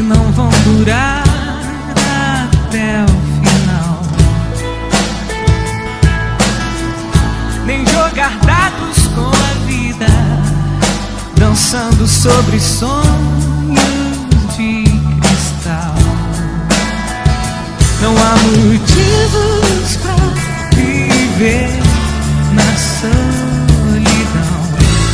não vão durar até o final, nem jogar dados com a vida, dançando sobre sonhos de cristal. Não há motivos pra viver na solidão.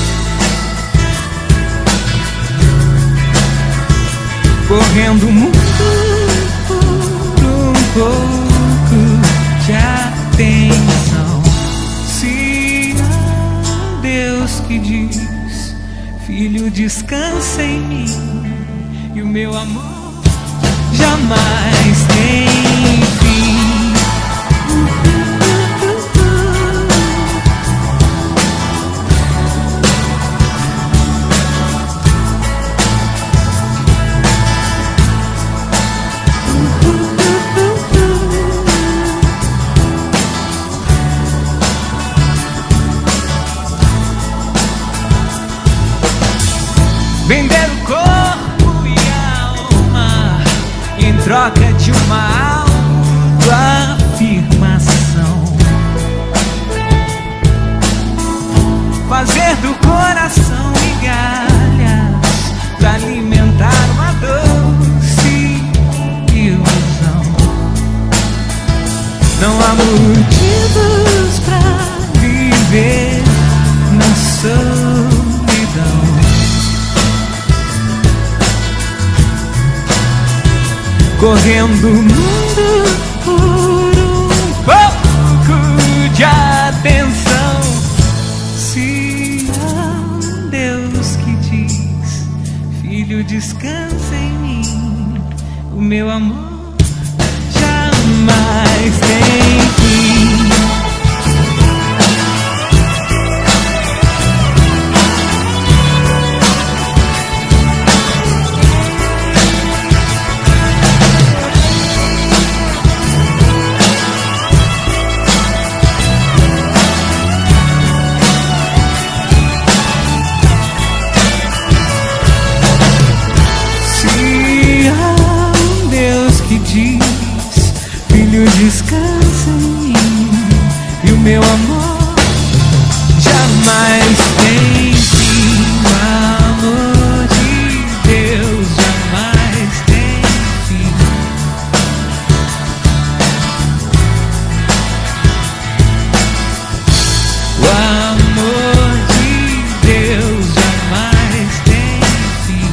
Correndo o mundo por um pouco de atenção. Se há Deus que diz: filho, descansa em mim, e o meu amor jamais tem fim. Vender o corpo e a alma em troca de uma autoafirmação. Fazer do coração migalhas pra alimentar uma doce ilusão. Não há motivos pra viver na solidão. Correndo o mundo por um pouco de atenção. Se há Deus que diz: filho, descansa em mim, o meu amor jamais tem fim. Diz: filho, descansa em mim, e o meu amor jamais tem fim. O amor de Deus jamais tem fim. O amor de Deus jamais tem fim.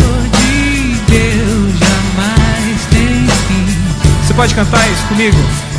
Pode cantar isso comigo?